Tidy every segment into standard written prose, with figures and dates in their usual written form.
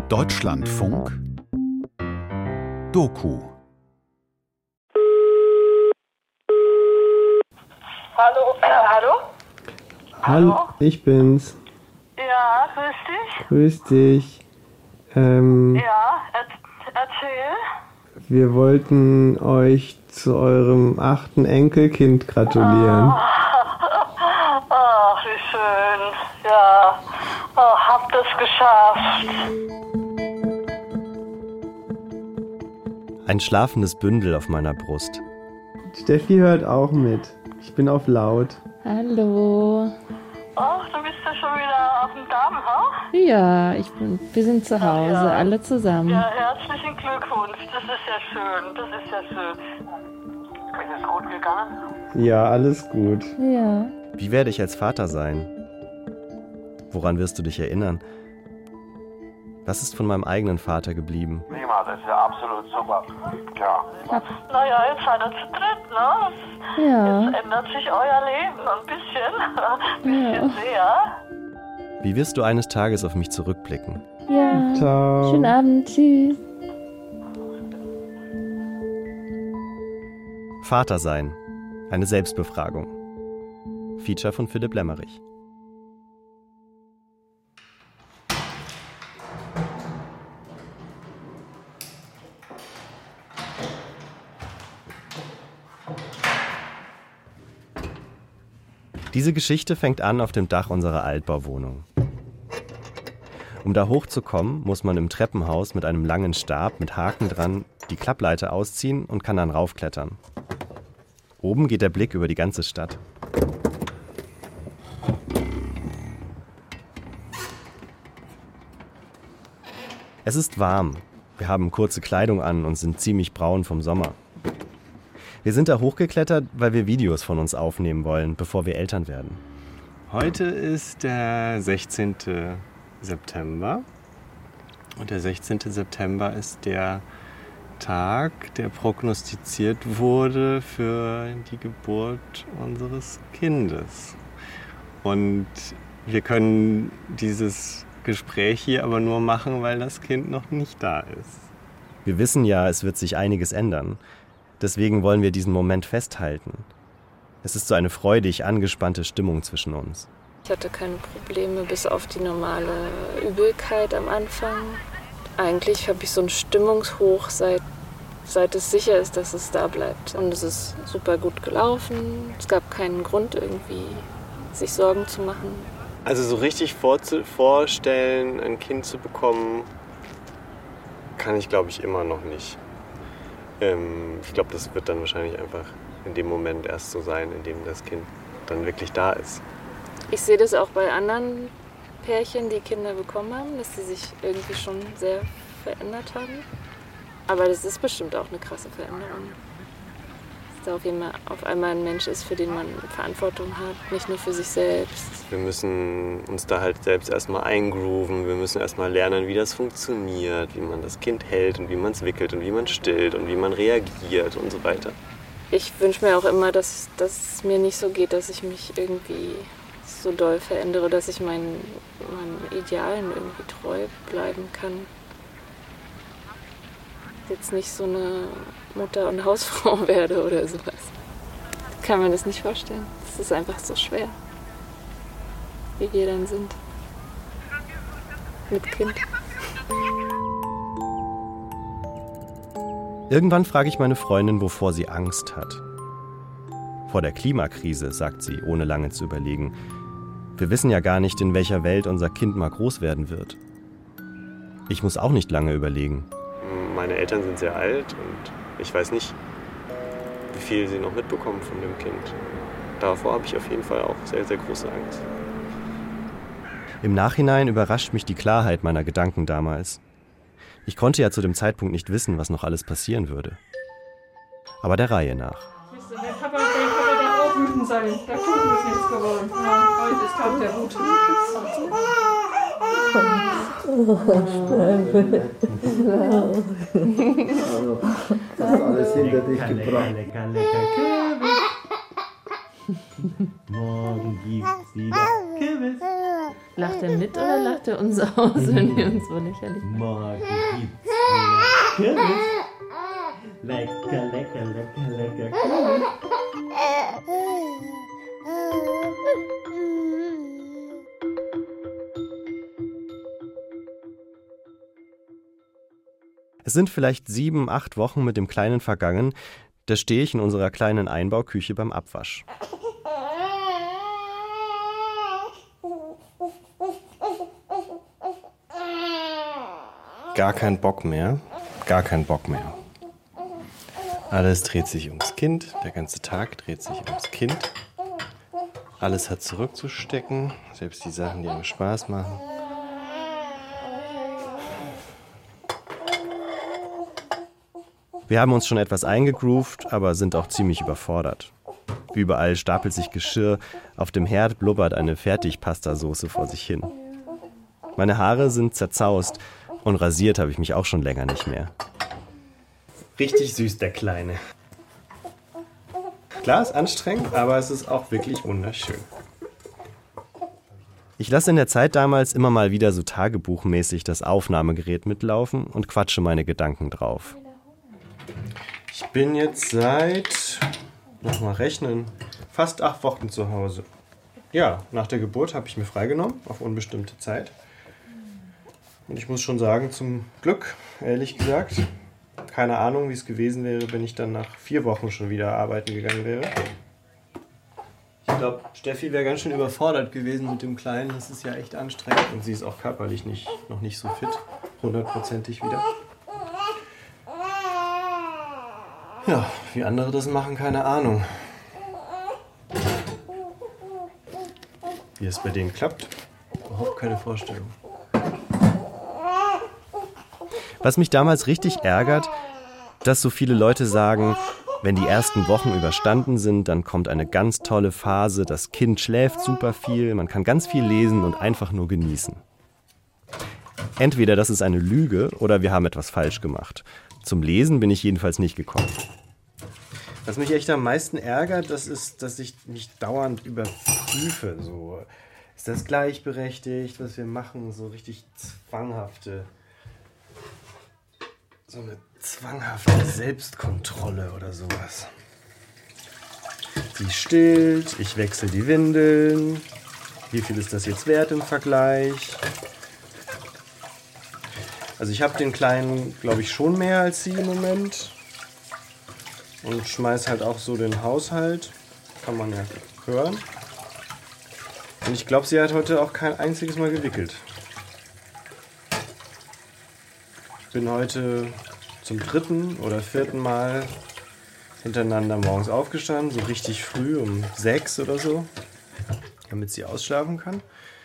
Deutschlandfunk Doku. Hallo? Hallo, ich bin's. Ja, grüß dich. Grüß dich. Ja, erzähl. Wir wollten euch zu eurem 8. Enkelkind gratulieren. Ach, wie schön. Ja, habt es geschafft. Ein schlafendes Bündel auf meiner Brust. Steffi hört auch mit. Ich bin auf laut. Hallo. Ach, du bist ja schon wieder auf dem Damm, ha? Ja, wir sind zu Hause, Ja. alle zusammen. Ja, herzlichen Glückwunsch. Das ist ja schön. Ist es gut gegangen? Ja, alles gut. Ja. Wie werde ich als Vater sein? Woran wirst du dich erinnern? Was ist von meinem eigenen Vater geblieben? Prima, das ist ja absolut super. Klar. Naja, jetzt seid ihr zu dritt, ne? Ja. Jetzt ändert sich euer Leben ein bisschen. Sehr. Wie wirst du eines Tages auf mich zurückblicken? Ja. Ciao. Schönen Abend. Tschüss. Vater sein. Eine Selbstbefragung. Feature von Philipp Lemmerich. Diese Geschichte fängt an auf dem Dach unserer Altbauwohnung. Um da hochzukommen, muss man im Treppenhaus mit einem langen Stab mit Haken dran die Klappleiter ausziehen und kann dann raufklettern. Oben geht der Blick über die ganze Stadt. Es ist warm. Wir haben kurze Kleidung an und sind ziemlich braun vom Sommer. Wir sind da hochgeklettert, weil wir Videos von uns aufnehmen wollen, bevor wir Eltern werden. Heute ist der 16. September und der 16. September ist der Tag, der prognostiziert wurde für die Geburt unseres Kindes. Und wir können dieses Gespräch hier aber nur machen, weil das Kind noch nicht da ist. Wir wissen ja, es wird sich einiges ändern. Deswegen wollen wir diesen Moment festhalten. Es ist so eine freudig angespannte Stimmung zwischen uns. Ich hatte keine Probleme, bis auf die normale Übelkeit am Anfang. Eigentlich habe ich so einen Stimmungshoch, seit es sicher ist, dass es da bleibt. Und es ist super gut gelaufen. Es gab keinen Grund, irgendwie sich Sorgen zu machen. Also so richtig vorstellen, ein Kind zu bekommen, kann ich, glaube ich, immer noch nicht. Ich glaube, das wird dann wahrscheinlich einfach in dem Moment erst so sein, in dem das Kind dann wirklich da ist. Ich sehe das auch bei anderen Pärchen, die Kinder bekommen haben, dass sie sich irgendwie schon sehr verändert haben. Aber das ist bestimmt auch eine krasse Veränderung. Dass da auf einmal ein Mensch ist, für den man Verantwortung hat, nicht nur für sich selbst. Wir müssen uns da halt selbst erstmal eingrooven. Wir müssen erstmal lernen, wie das funktioniert, wie man das Kind hält und wie man es wickelt und wie man stillt und wie man reagiert und so weiter. Ich wünsche mir auch immer, dass es mir nicht so geht, dass ich mich irgendwie so doll verändere, dass ich meinen Idealen irgendwie treu bleiben kann. Jetzt nicht so eine Mutter und Hausfrau werde oder sowas. Ich kann mir das nicht vorstellen. Es ist einfach so schwer, wie wir dann sind. Mit Kind. Irgendwann frage ich meine Freundin, wovor sie Angst hat. Vor der Klimakrise, sagt sie, ohne lange zu überlegen. Wir wissen ja gar nicht, in welcher Welt unser Kind mal groß werden wird. Ich muss auch nicht lange überlegen. Meine Eltern sind sehr alt und ich weiß nicht, wie viel sie noch mitbekommen von dem Kind. Davor habe ich auf jeden Fall auch sehr, sehr große Angst. Im Nachhinein überrascht mich die Klarheit meiner Gedanken damals. Ich konnte ja zu dem Zeitpunkt nicht wissen, was noch alles passieren würde. Aber der Reihe nach. Der Papa darf auch wütend sein. Der Kuchen ist nichts geworden. Ja, heute ist Tag der Wut. Das ist alles hinter dich gebracht. Morgen gibt's wieder Kürbis. Lacht er mit oder lacht er uns aus, wenn wir uns so lächerlich machen? Morgen gibt's wieder Kürbis. Lecker, lecker, lecker, lecker Kürbis. Es sind vielleicht 7, 8 Wochen mit dem Kleinen vergangen, da stehe ich in unserer kleinen Einbauküche beim Abwasch. Gar kein Bock mehr, gar kein Bock mehr. Alles dreht sich ums Kind, der ganze Tag dreht sich ums Kind. Alles hat zurückzustecken, selbst die Sachen, die einem Spaß machen. Wir haben uns schon etwas eingegroovt, aber sind auch ziemlich überfordert. Überall stapelt sich Geschirr, auf dem Herd blubbert eine Fertigpastasoße vor sich hin. Meine Haare sind zerzaust und rasiert habe ich mich auch schon länger nicht mehr. Richtig süß, der Kleine. Klar, ist anstrengend, aber es ist auch wirklich wunderschön. Ich lasse in der Zeit damals immer mal wieder so tagebuchmäßig das Aufnahmegerät mitlaufen und quatsche meine Gedanken drauf. Ich bin jetzt seit, nochmal rechnen, fast 8 Wochen zu Hause. Ja, nach der Geburt habe ich mir freigenommen, auf unbestimmte Zeit. Und ich muss schon sagen, zum Glück, ehrlich gesagt, keine Ahnung, wie es gewesen wäre, wenn ich dann nach 4 Wochen schon wieder arbeiten gegangen wäre. Ich glaube, Steffi wäre ganz schön überfordert gewesen mit dem Kleinen. Das ist ja echt anstrengend. Und sie ist auch körperlich noch nicht so fit, 100%ig wieder. Ja, wie andere das machen, keine Ahnung. Wie es bei denen klappt, überhaupt keine Vorstellung. Was mich damals richtig ärgert, dass so viele Leute sagen, wenn die ersten Wochen überstanden sind, dann kommt eine ganz tolle Phase, das Kind schläft super viel, man kann ganz viel lesen und einfach nur genießen. Entweder das ist eine Lüge oder wir haben etwas falsch gemacht. Zum Lesen bin ich jedenfalls nicht gekommen. Was mich echt am meisten ärgert, das ist, dass ich mich dauernd überprüfe. So, ist das gleichberechtigt, was wir machen? So richtig so eine zwanghafte Selbstkontrolle oder sowas. Sie stillt, ich wechsle die Windeln. Wie viel ist das jetzt wert im Vergleich? Also ich habe den Kleinen, glaube ich, schon mehr als sie im Moment. Und schmeiß halt auch so den Haushalt. Kann man ja hören. Und ich glaube, sie hat heute auch kein einziges Mal gewickelt. Ich bin heute zum 3. oder 4. Mal hintereinander morgens aufgestanden. So richtig früh, um 6 oder so. Damit sie ausschlafen kann.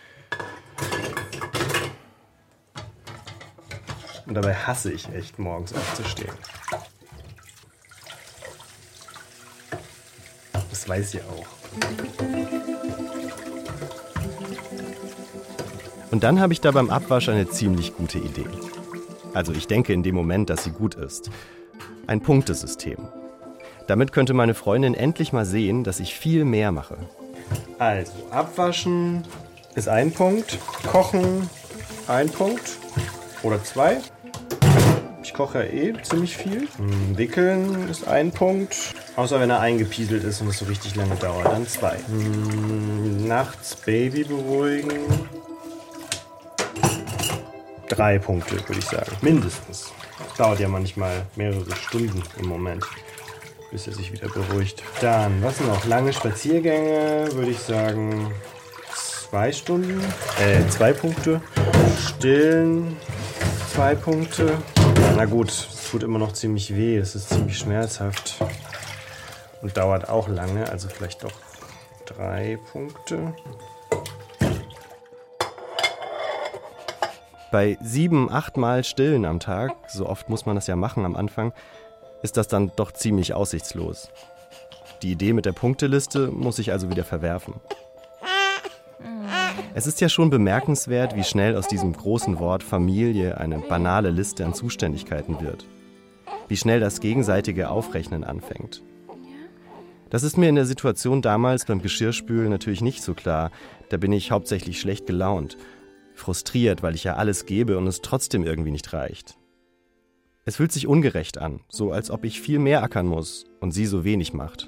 Und dabei hasse ich echt, morgens aufzustehen. Das weiß sie auch. Und dann habe ich da beim Abwasch eine ziemlich gute Idee. Also ich denke in dem Moment, dass sie gut ist. Ein Punktesystem. Damit könnte meine Freundin endlich mal sehen, dass ich viel mehr mache. Also, abwaschen ist 1 Punkt, kochen 1 Punkt oder 2. Ich koche ja ziemlich viel. Wickeln ist 1 Punkt, außer wenn er eingepieselt ist und es so richtig lange dauert, dann 2. Nachts Baby beruhigen. 3 Punkte, würde ich sagen. Mindestens. Das dauert ja manchmal mehrere Stunden im Moment, bis er sich wieder beruhigt. Dann, was noch? Lange Spaziergänge, würde ich sagen 2 Stunden. 2 Punkte. Stillen, 2 Punkte. Na gut, es tut immer noch ziemlich weh. Es ist ziemlich schmerzhaft. Und dauert auch lange, also vielleicht doch 3 Punkte. Bei 7, 8 Mal Stillen am Tag, so oft muss man das ja machen am Anfang, ist das dann doch ziemlich aussichtslos. Die Idee mit der Punkteliste muss ich also wieder verwerfen. Es ist ja schon bemerkenswert, wie schnell aus diesem großen Wort Familie eine banale Liste an Zuständigkeiten wird. Wie schnell das gegenseitige Aufrechnen anfängt. Das ist mir in der Situation damals beim Geschirrspülen natürlich nicht so klar. Da bin ich hauptsächlich schlecht gelaunt. Frustriert, weil ich ja alles gebe und es trotzdem irgendwie nicht reicht. Es fühlt sich ungerecht an, so als ob ich viel mehr ackern muss und sie so wenig macht.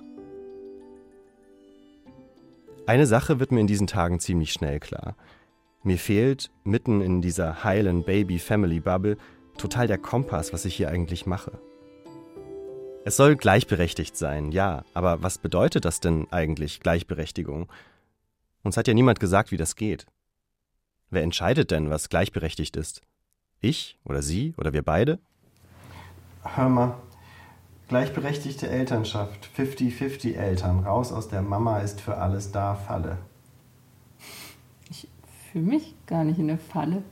Eine Sache wird mir in diesen Tagen ziemlich schnell klar. Mir fehlt, mitten in dieser heilen Baby-Family-Bubble, total der Kompass, was ich hier eigentlich mache. Es soll gleichberechtigt sein, ja, aber was bedeutet das denn eigentlich, Gleichberechtigung? Uns hat ja niemand gesagt, wie das geht. Wer entscheidet denn, was gleichberechtigt ist? Ich oder sie oder wir beide? Hör mal, gleichberechtigte Elternschaft, 50-50 Eltern, raus aus der Mama ist für alles da Falle. Ich fühle mich gar nicht in der Falle.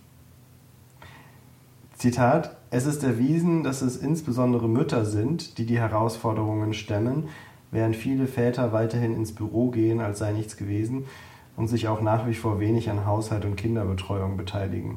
Zitat, es ist erwiesen, dass es insbesondere Mütter sind, die die Herausforderungen stemmen, während viele Väter weiterhin ins Büro gehen, als sei nichts gewesen und sich auch nach wie vor wenig an Haushalt und Kinderbetreuung beteiligen.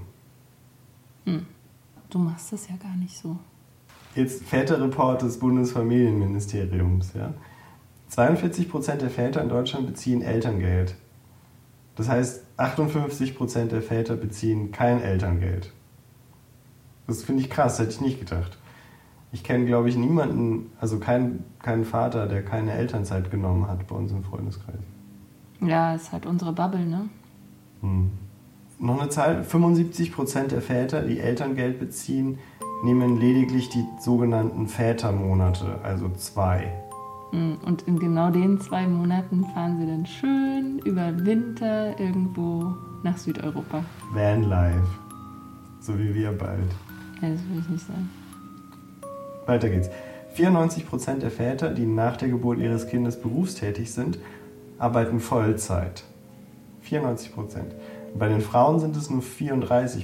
Du machst das ja gar nicht so. Jetzt Väterreport des Bundesfamilienministeriums. Ja? 42% der Väter in Deutschland beziehen Elterngeld. Das heißt, 58% der Väter beziehen kein Elterngeld. Das finde ich krass, hätte ich nicht gedacht. Ich kenne, glaube ich, niemanden, also keinen Vater, der keine Elternzeit genommen hat bei uns im Freundeskreis. Ja, ist halt unsere Bubble, ne? Noch eine Zahl, 75% der Väter, die Elterngeld beziehen, nehmen lediglich die sogenannten Vätermonate, also 2. Und in genau den 2 Monaten fahren sie dann schön über Winter irgendwo nach Südeuropa. Vanlife. So wie wir bald. Ja, das will ich nicht sagen. Weiter geht's. 94% der Väter, die nach der Geburt ihres Kindes berufstätig sind, arbeiten Vollzeit. 94%. Bei den Frauen sind es nur 34%.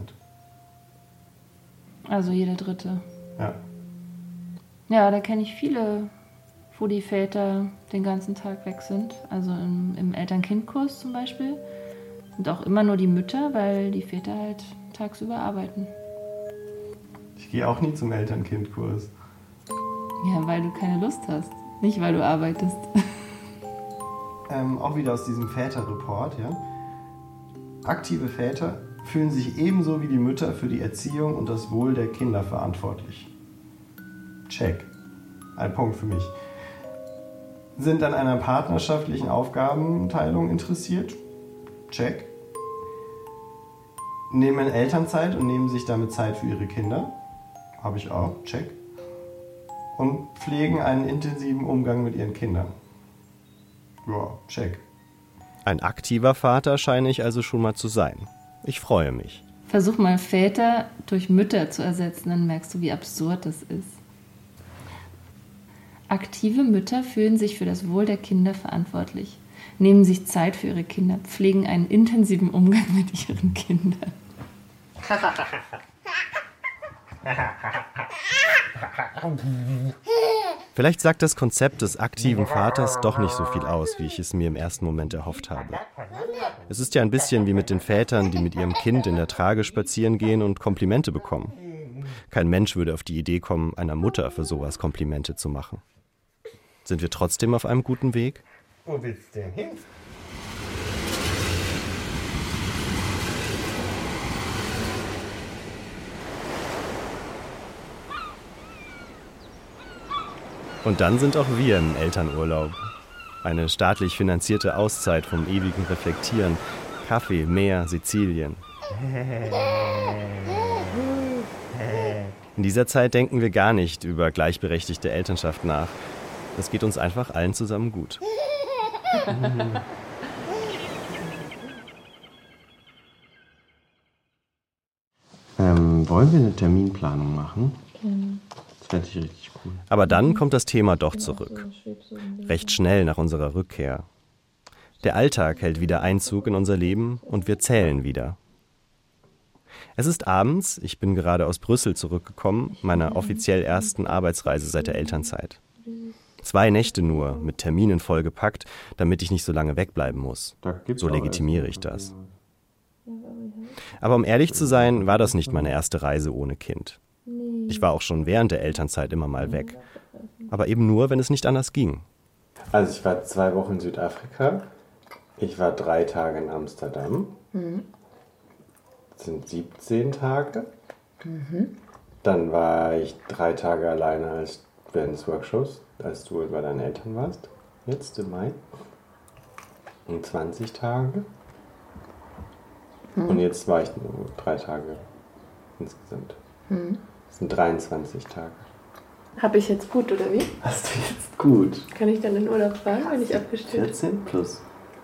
Also jeder Dritte. Ja. Ja, da kenne ich viele, wo die Väter den ganzen Tag weg sind. Also im Eltern-Kind-Kurs zum Beispiel. Und auch immer nur die Mütter, weil die Väter halt tagsüber arbeiten. Ich gehe auch nie zum Eltern-Kind-Kurs. Ja, weil du keine Lust hast. Nicht, weil du arbeitest. Auch wieder aus diesem Väterreport, ja. Aktive Väter fühlen sich ebenso wie die Mütter für die Erziehung und das Wohl der Kinder verantwortlich. Check. Ein Punkt für mich. Sind an einer partnerschaftlichen Aufgabenteilung interessiert? Check. Nehmen Elternzeit und nehmen sich damit Zeit für ihre Kinder? Habe ich auch. Check. Und pflegen einen intensiven Umgang mit ihren Kindern? Ja, check. Ein aktiver Vater scheine ich also schon mal zu sein. Ich freue mich. Versuch mal Väter durch Mütter zu ersetzen, dann merkst du, wie absurd das ist. Aktive Mütter fühlen sich für das Wohl der Kinder verantwortlich, nehmen sich Zeit für ihre Kinder, pflegen einen intensiven Umgang mit ihren Kindern. Vielleicht sagt das Konzept des aktiven Vaters doch nicht so viel aus, wie ich es mir im ersten Moment erhofft habe. Es ist ja ein bisschen wie mit den Vätern, die mit ihrem Kind in der Trage spazieren gehen und Komplimente bekommen. Kein Mensch würde auf die Idee kommen, einer Mutter für sowas Komplimente zu machen. Sind wir trotzdem auf einem guten Weg? Wo willst du denn hin? Und dann sind auch wir im Elternurlaub. Eine staatlich finanzierte Auszeit vom ewigen Reflektieren. Kaffee, Meer, Sizilien. In dieser Zeit denken wir gar nicht über gleichberechtigte Elternschaft nach. Es geht uns einfach allen zusammen gut. Wollen wir eine Terminplanung machen? Das fände ich richtig cool. Aber dann kommt das Thema doch zurück. Recht schnell nach unserer Rückkehr. Der Alltag hält wieder Einzug in unser Leben und wir zählen wieder. Es ist abends, ich bin gerade aus Brüssel zurückgekommen, meiner offiziell ersten Arbeitsreise seit der Elternzeit. 2 Nächte nur, mit Terminen vollgepackt, damit ich nicht so lange wegbleiben muss. So legitimiere ich das. Aber um ehrlich zu sein, war das nicht meine erste Reise ohne Kind. Ich war auch schon während der Elternzeit immer mal weg. Aber eben nur, wenn es nicht anders ging. Also ich war 2 Wochen in Südafrika. Ich war 3 Tage in Amsterdam. Das sind 17 Tage. Dann war ich 3 Tage alleine während des Workshops, als du bei deinen Eltern warst. Jetzt im Mai. Und 20 Tage. Und jetzt war ich nur 3 Tage insgesamt. Das sind 23 Tage. Habe ich jetzt gut, oder wie? Hast du jetzt gut? Kann ich dann in Urlaub fahren, wenn ich abgestellt 14 plus.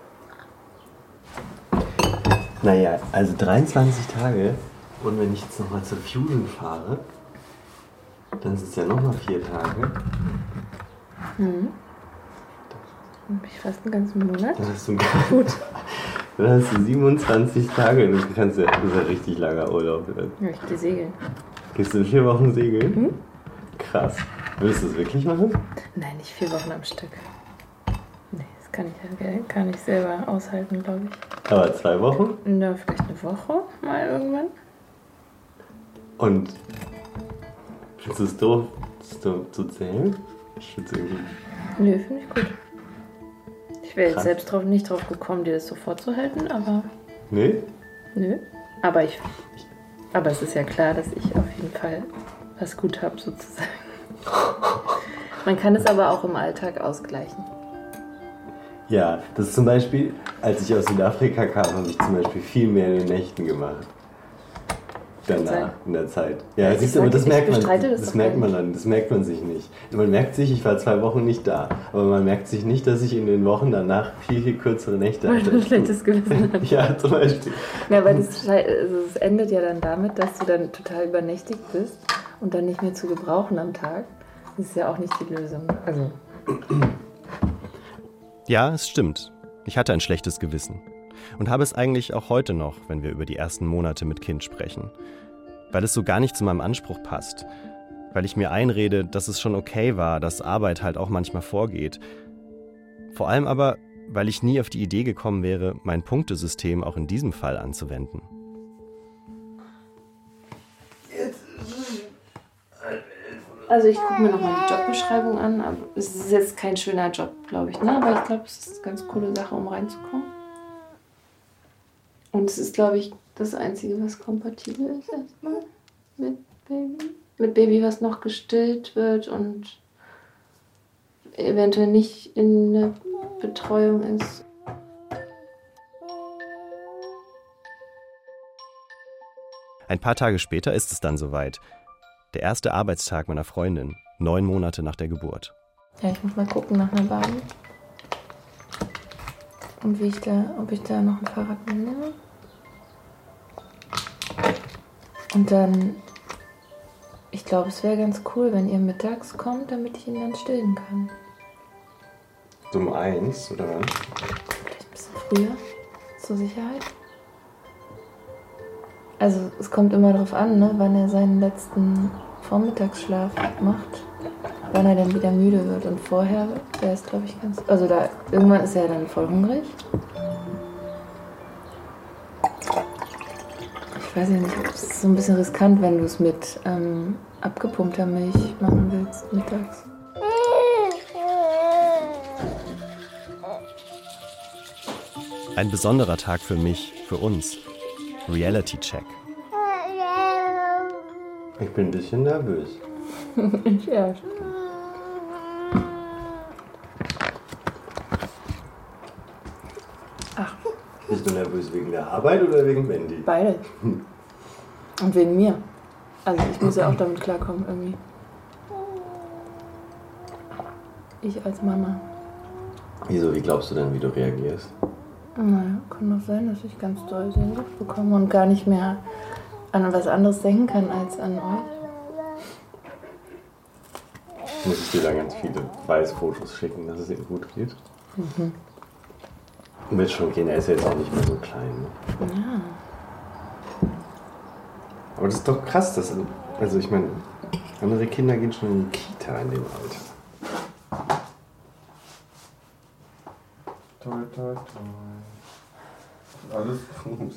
Naja, also 23 Tage. Und wenn ich jetzt nochmal zur Fusion fahre, dann sind es ja nochmal 4 Tage. Dann habe ich fast einen ganzen Monat. Dann hast du Dann hast du 27 Tage. Das ist ja richtig langer Urlaub. Ja, ich gehe segeln. Gehst du in 4 Wochen segeln? Krass. Willst du das wirklich machen? Nein, nicht 4 Wochen am Stück. Nee, das kann ich ja gar nicht selber aushalten, glaube ich. Aber 2 Wochen? Na, vielleicht eine Woche mal irgendwann. Und findest du es doof, das zu zählen? Ich finde es irgendwie... Nö, finde ich gut. Ich wäre jetzt Krass. selbst nicht drauf gekommen, dir das so vorzuhalten, aber Nee? nö. Aber es ist ja klar, dass ich auf jeden Fall was gut habe, sozusagen. Man kann es aber auch im Alltag ausgleichen. Ja, das ist zum Beispiel, als ich aus Südafrika kam, habe ich zum Beispiel viel mehr in den Nächten gemacht. Danach, in der Zeit. Ja, siehst du, aber das merkt man. Das merkt man dann, das merkt man sich nicht. Man merkt sich, ich war 2 Wochen nicht da. Aber man merkt sich nicht, dass ich in den Wochen danach viel, viel kürzere Nächte Weil hatte. du ein schlechtes Gewissen hast. Ja, zum Beispiel. Ja, weil es endet ja dann damit, dass du dann total übernächtigt bist und dann nicht mehr zu gebrauchen am Tag. Das ist ja auch nicht die Lösung. Also. Ja, es stimmt. Ich hatte ein schlechtes Gewissen. Und habe es eigentlich auch heute noch, wenn wir über die ersten Monate mit Kind sprechen. Weil es so gar nicht zu meinem Anspruch passt. Weil ich mir einrede, dass es schon okay war, dass Arbeit halt auch manchmal vorgeht. Vor allem aber, weil ich nie auf die Idee gekommen wäre, mein Punktesystem auch in diesem Fall anzuwenden. Also ich gucke mir nochmal die Jobbeschreibung an. Aber es ist jetzt kein schöner Job, glaube ich. Ne? Aber ich glaube, es ist eine ganz coole Sache, um reinzukommen. Und es ist, glaube ich, das Einzige, was kompatibel ist erstmal mit Baby. Mit Baby, was noch gestillt wird und eventuell nicht in der Betreuung ist. Ein paar Tage später ist es dann soweit. Der erste Arbeitstag meiner Freundin, 9 Monate nach der Geburt. Ja, ich muss mal gucken nach einer Bahn. Und ob ich da noch ein Fahrrad mitnehme. Und dann, ich glaube, es wäre ganz cool, wenn ihr mittags kommt, damit ich ihn dann stillen kann. Um 1, oder was? Vielleicht ein bisschen früher, zur Sicherheit. Also es kommt immer darauf an, ne, wann er seinen letzten Vormittagsschlaf macht. Wann er dann wieder müde wird. Und vorher wäre es, glaube ich, ganz... Also da irgendwann ist er dann voll hungrig. Ich weiß ja nicht, es ist so ein bisschen riskant, wenn du es mit abgepumpter Milch machen willst mittags. Ein besonderer Tag für mich, für uns. Reality Check. Ich bin ein bisschen nervös. Ja. Ach, Bist du nervös wegen der Arbeit oder wegen Wendy? beide. Und wegen mir. Also ich muss ja auch damit klarkommen irgendwie. Ich als Mama. Wieso, wie glaubst du denn, wie du reagierst? Naja, kann doch sein, dass ich ganz doll Sehnsucht bekomme und gar nicht mehr an was anderes denken kann als an euch. Muss ich dir da ganz viele Weißfotos schicken, dass es ihm gut geht? Wird schon gehen, er ist ja jetzt auch nicht mehr so klein. Ne? Ja. Aber das ist doch krass, dass, also ich meine, andere Kinder gehen schon in die Kita in dem Alter. Toi, toi, toi. Alles gut.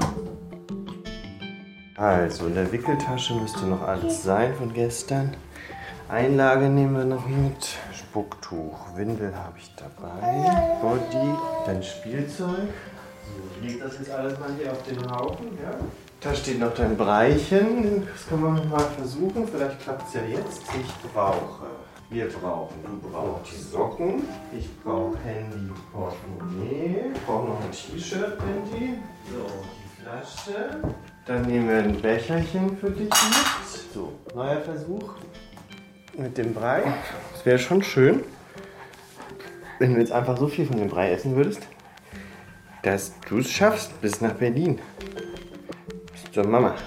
Also, in der Wickeltasche müsste noch alles sein von gestern. Einlage nehmen wir noch mit. Spucktuch, Windel habe ich dabei. Body, dann Spielzeug. So, ich leg das jetzt alles mal hier auf den Haufen. Ja? Da steht noch dein Breichen. Das können wir mal versuchen. Vielleicht klappt es ja jetzt. Wir brauchen, du brauchst die Socken. Ich brauche Handy, Portemonnaie. Ich brauche noch ein T-Shirt, Benji. So, die Flasche. Dann nehmen wir ein Becherchen für dich mit. So, neuer Versuch mit dem Brei. Das wäre schon schön, wenn du jetzt einfach so viel von dem Brei essen würdest, dass du es schaffst bis nach Berlin. Bis zur Mama.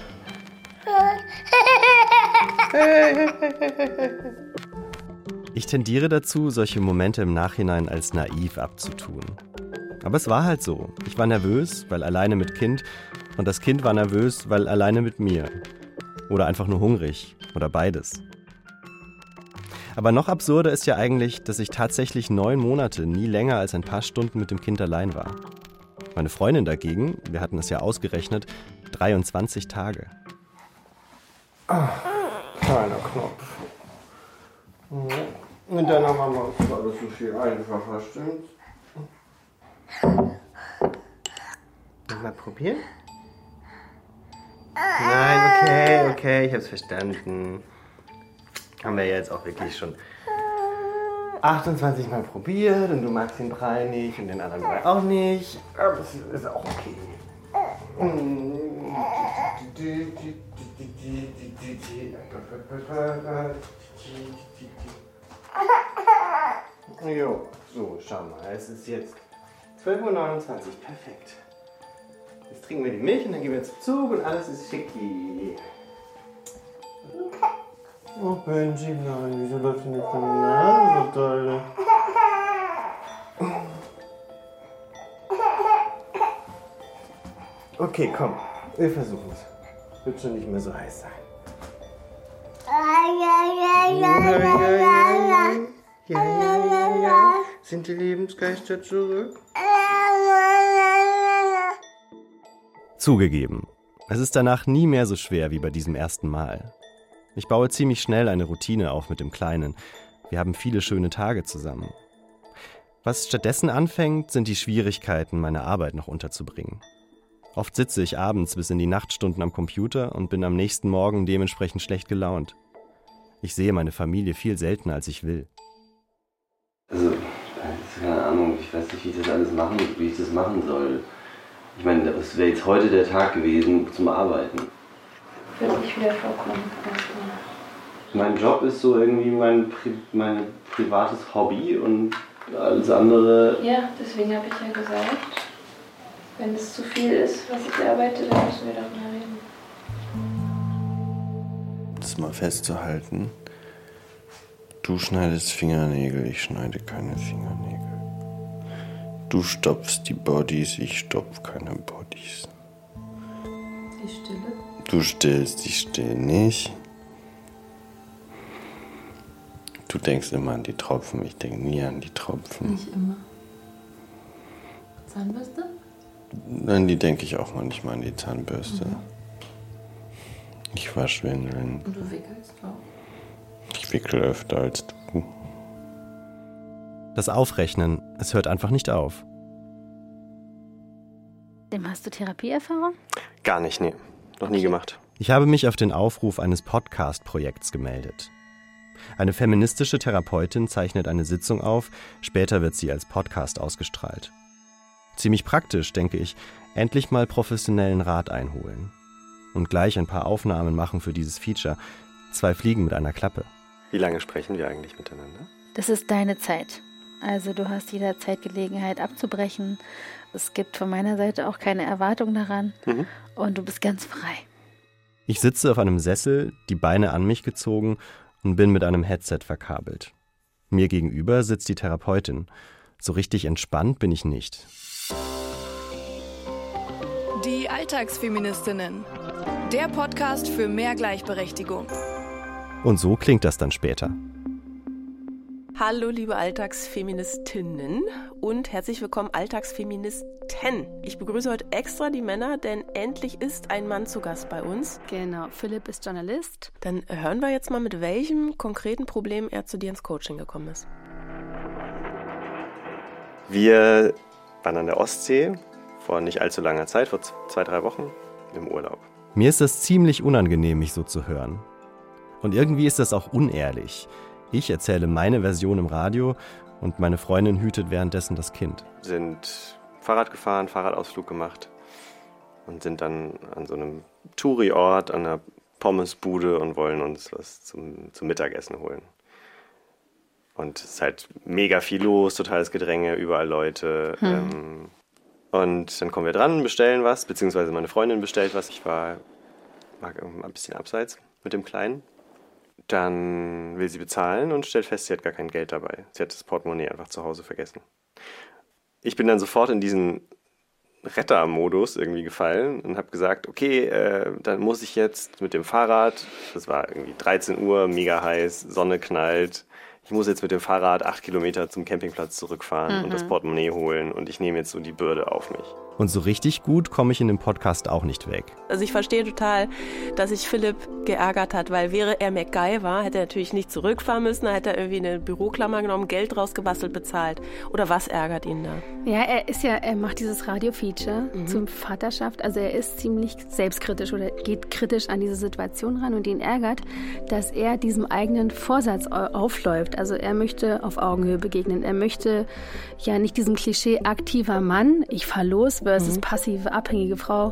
Ich tendiere dazu, solche Momente im Nachhinein als naiv abzutun. Aber es war halt so. Ich war nervös, weil alleine mit Kind, und das Kind war nervös, weil alleine mit mir. Oder einfach nur hungrig. Oder beides. Aber noch absurder ist ja eigentlich, dass ich tatsächlich 9 Monate nie länger als ein paar Stunden mit dem Kind allein war. Meine Freundin dagegen, wir hatten es ja ausgerechnet, 23 Tage. Kleiner Knopf. Mit deiner Mama ist alles so viel einfacher, stimmt's? Mal probieren? Nein, okay, ich hab's verstanden. Haben wir jetzt auch wirklich schon 28 Mal probiert und du magst den Brei nicht und den anderen Brei auch nicht. Aber es ist auch okay. Jo, so, schau mal, es ist jetzt 12:29 Uhr, perfekt. Jetzt trinken wir die Milch und dann gehen wir zum Zug und alles ist schicki. Oh, Benji, nein, wieso läuft denn jetzt deine Nase so doll? Okay, komm, wir versuchen es. Wird schon nicht mehr so heiß sein. Ja. Sind die Lebensgeister zurück? Zugegeben, es ist danach nie mehr so schwer wie bei diesem ersten Mal. Ich baue ziemlich schnell eine Routine auf mit dem Kleinen. Wir haben viele schöne Tage zusammen. Was stattdessen anfängt, sind die Schwierigkeiten, meine Arbeit noch unterzubringen. Oft sitze ich abends bis in die Nachtstunden am Computer und bin am nächsten Morgen dementsprechend schlecht gelaunt. Ich sehe meine Familie viel seltener, als ich will. Also, keine Ahnung, ich weiß nicht, wie ich das machen soll. Ich meine, das wäre jetzt heute der Tag gewesen zum Arbeiten. Wird nicht wieder vorkommen. Mein Job ist so irgendwie mein privates Hobby und alles andere... Ja, deswegen habe ich ja gesagt, wenn es zu viel ist, was ich arbeite, dann müssen wir darüber reden. Das mal festzuhalten. Du schneidest Fingernägel, ich schneide keine Fingernägel. Du stopfst die Bodies, ich stopf keine Bodies. Die Stille? Du stillst, ich still nicht. Du denkst immer an die Tropfen, ich denke nie an die Tropfen. Nicht immer. Zahnbürste? Nein, die denke ich auch manchmal an die Zahnbürste. Ich wasche Windeln. Und du wickelst auch? Ich wickel öfter als du. Das Aufrechnen, es hört einfach nicht auf. Hast du Therapieerfahrung? Gar nicht, nee. Noch nie gemacht. Ich habe mich auf den Aufruf eines Podcast-Projekts gemeldet. Eine feministische Therapeutin zeichnet eine Sitzung auf, später wird sie als Podcast ausgestrahlt. Ziemlich praktisch, denke ich, endlich mal professionellen Rat einholen. Und gleich ein paar Aufnahmen machen für dieses Feature. 2 Fliegen mit einer Klappe. Wie lange sprechen wir eigentlich miteinander? Das ist deine Zeit. Also du hast jederzeit Gelegenheit abzubrechen. Es gibt von meiner Seite auch keine Erwartung daran. Und du bist ganz frei. Ich sitze auf einem Sessel, die Beine an mich gezogen und bin mit einem Headset verkabelt. Mir gegenüber sitzt die Therapeutin. So richtig entspannt bin ich nicht. Die Alltagsfeministinnen. Der Podcast für mehr Gleichberechtigung. Und so klingt das dann später. Hallo liebe Alltagsfeministinnen und herzlich willkommen Alltagsfeministen. Ich begrüße heute extra die Männer, denn endlich ist ein Mann zu Gast bei uns. Genau, Philipp ist Journalist. Dann hören wir jetzt mal, mit welchem konkreten Problem er zu dir ins Coaching gekommen ist. Wir waren an der Ostsee vor nicht allzu langer Zeit, vor 2-3 Wochen im Urlaub. Mir ist es ziemlich unangenehm, mich so zu hören. Und irgendwie ist das auch unehrlich. Ich erzähle meine Version im Radio und meine Freundin hütet währenddessen das Kind. Sind Fahrrad gefahren, Fahrradausflug gemacht und sind dann an so einem Touri-Ort, an einer Pommesbude und wollen uns was zum Mittagessen holen. Und es ist halt mega viel los, totales Gedränge, überall Leute. Und dann kommen wir dran, bestellen was, beziehungsweise meine Freundin bestellt was. Ich war ein bisschen abseits mit dem Kleinen. Dann will sie bezahlen und stellt fest, sie hat gar kein Geld dabei. Sie hat das Portemonnaie einfach zu Hause vergessen. Ich bin dann sofort in diesen Rettermodus irgendwie gefallen und habe gesagt, okay, dann muss ich jetzt mit dem Fahrrad, das war irgendwie 13 Uhr, mega heiß, Sonne knallt, ich muss jetzt mit dem Fahrrad 8 Kilometer zum Campingplatz zurückfahren und das Portemonnaie holen und ich nehme jetzt so die Bürde auf mich. Und so richtig gut komme ich in dem Podcast auch nicht weg. Also ich verstehe total, dass sich Philipp geärgert hat, weil wäre er MacGyver, hätte er natürlich nicht zurückfahren müssen, da hätte er irgendwie eine Büroklammer genommen, Geld rausgebastelt, bezahlt. Oder was ärgert ihn da? Ja, er macht dieses Radio-Feature zum Vaterschaft. Also er ist ziemlich selbstkritisch oder geht kritisch an diese Situation ran und ihn ärgert, dass er diesem eigenen Vorsatz aufläuft. Also er möchte auf Augenhöhe begegnen. Er möchte ja nicht diesem Klischee aktiver Mann, ich fahr los, versus passive, abhängige Frau,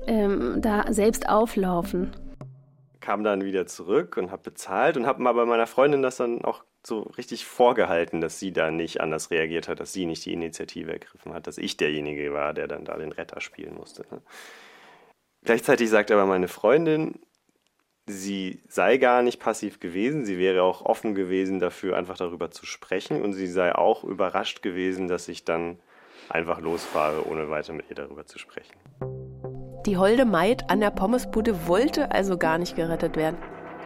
da selbst auflaufen. Kam dann wieder zurück und habe bezahlt und habe mal bei meiner Freundin das dann auch so richtig vorgehalten, dass sie da nicht anders reagiert hat, dass sie nicht die Initiative ergriffen hat, dass ich derjenige war, der dann da den Retter spielen musste. Ne? Gleichzeitig sagt aber meine Freundin, sie sei gar nicht passiv gewesen, sie wäre auch offen gewesen dafür, einfach darüber zu sprechen und sie sei auch überrascht gewesen, dass ich dann einfach losfahre, ohne weiter mit ihr darüber zu sprechen. Die holde Maid an der Pommesbude wollte also gar nicht gerettet werden.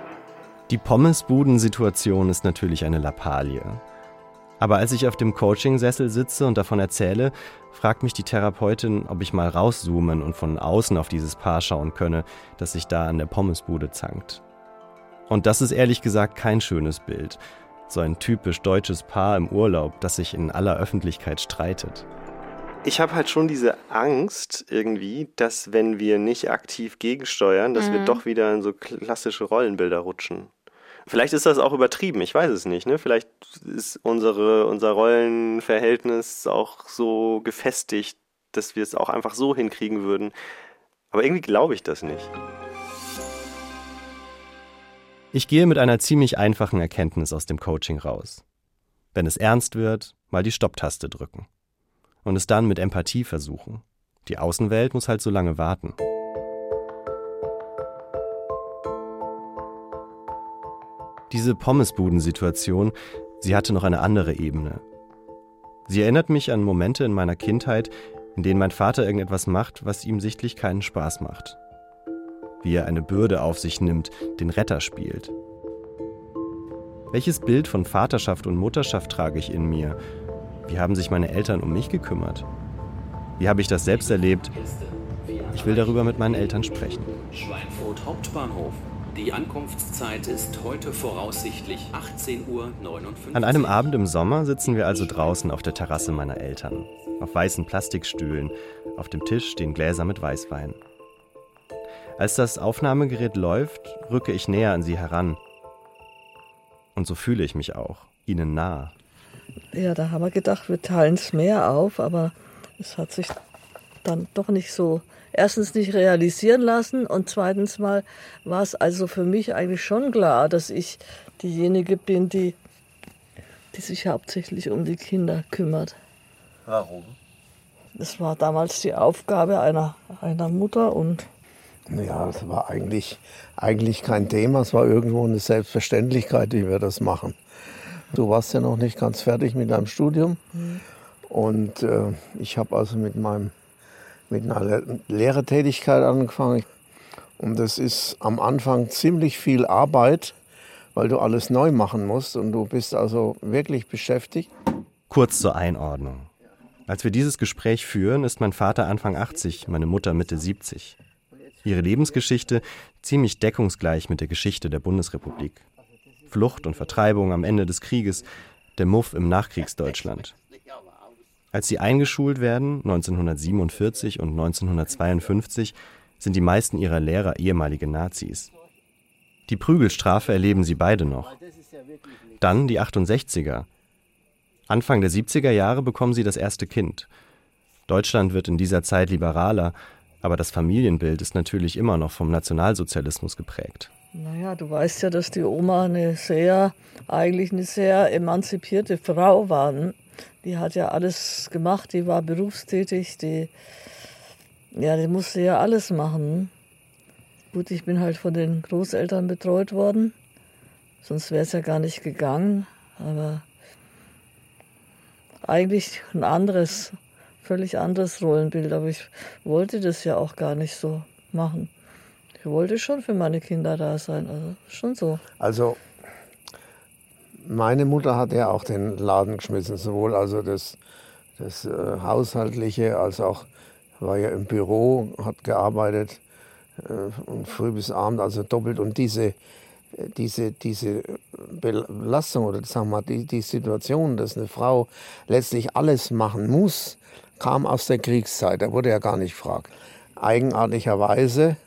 Die Pommesbuden-Situation ist natürlich eine Lappalie. Aber als ich auf dem Coachingsessel sitze und davon erzähle, fragt mich die Therapeutin, ob ich mal rauszoomen und von außen auf dieses Paar schauen könne, das sich da an der Pommesbude zankt. Und das ist ehrlich gesagt kein schönes Bild. So ein typisch deutsches Paar im Urlaub, das sich in aller Öffentlichkeit streitet. Ich habe halt schon diese Angst irgendwie, dass wenn wir nicht aktiv gegensteuern, dass wir doch wieder in so klassische Rollenbilder rutschen. Vielleicht ist das auch übertrieben, ich weiß es nicht. Ne? Vielleicht ist unser Rollenverhältnis auch so gefestigt, dass wir es auch einfach so hinkriegen würden. Aber irgendwie glaube ich das nicht. Ich gehe mit einer ziemlich einfachen Erkenntnis aus dem Coaching raus. Wenn es ernst wird, mal die Stopptaste drücken. Und es dann mit Empathie versuchen. Die Außenwelt muss halt so lange warten. Diese Pommesbuden-Situation, sie hatte noch eine andere Ebene. Sie erinnert mich an Momente in meiner Kindheit, in denen mein Vater irgendetwas macht, was ihm sichtlich keinen Spaß macht. Wie er eine Bürde auf sich nimmt, den Retter spielt. Welches Bild von Vaterschaft und Mutterschaft trage ich in mir? Wie haben sich meine Eltern um mich gekümmert? Wie habe ich das selbst erlebt? Ich will darüber mit meinen Eltern sprechen. Schweinfurt Hauptbahnhof. Die Ankunftszeit ist heute voraussichtlich 18:59 Uhr. An einem Abend im Sommer sitzen wir also draußen auf der Terrasse meiner Eltern. Auf weißen Plastikstühlen. Auf dem Tisch stehen Gläser mit Weißwein. Als das Aufnahmegerät läuft, rücke ich näher an sie heran. Und so fühle ich mich auch, ihnen nah. Ja, da haben wir gedacht, wir teilen es mehr auf, aber es hat sich dann doch nicht so, erstens nicht realisieren lassen und zweitens mal war es also für mich eigentlich schon klar, dass ich diejenige bin, die sich hauptsächlich um die Kinder kümmert. Warum? Das war damals die Aufgabe einer Mutter und ja, es war eigentlich kein Thema, es war irgendwo eine Selbstverständlichkeit, wie wir das machen. Du warst ja noch nicht ganz fertig mit deinem Studium und ich habe also mit einer Lehrertätigkeit angefangen und das ist am Anfang ziemlich viel Arbeit, weil du alles neu machen musst und du bist also wirklich beschäftigt. Kurz zur Einordnung. Als wir dieses Gespräch führen, ist mein Vater Anfang 80, meine Mutter Mitte 70. Ihre Lebensgeschichte ziemlich deckungsgleich mit der Geschichte der Bundesrepublik. Flucht und Vertreibung am Ende des Krieges, der Muff im Nachkriegsdeutschland. Als sie eingeschult werden, 1947 und 1952, sind die meisten ihrer Lehrer ehemalige Nazis. Die Prügelstrafe erleben sie beide noch. Dann die 68er. Anfang der 70er Jahre bekommen sie das erste Kind. Deutschland wird in dieser Zeit liberaler, aber das Familienbild ist natürlich immer noch vom Nationalsozialismus geprägt. Naja, du weißt ja, dass die Oma eigentlich eine sehr emanzipierte Frau war. Ne? Die hat ja alles gemacht, die war berufstätig, die musste ja alles machen. Gut, ich bin halt von den Großeltern betreut worden, sonst wäre es ja gar nicht gegangen. Aber eigentlich ein völlig anderes Rollenbild. Aber ich wollte das ja auch gar nicht so machen. Ich wollte schon für meine Kinder da sein, also schon so. Also meine Mutter hat ja auch den Laden geschmissen, sowohl also das Haushaltliche als auch, war ja im Büro, hat gearbeitet und früh bis abend, also doppelt. Und diese Belastung oder sagen wir mal, die Situation, dass eine Frau letztlich alles machen muss, kam aus der Kriegszeit, da wurde ja gar nicht gefragt. Eigenartigerweise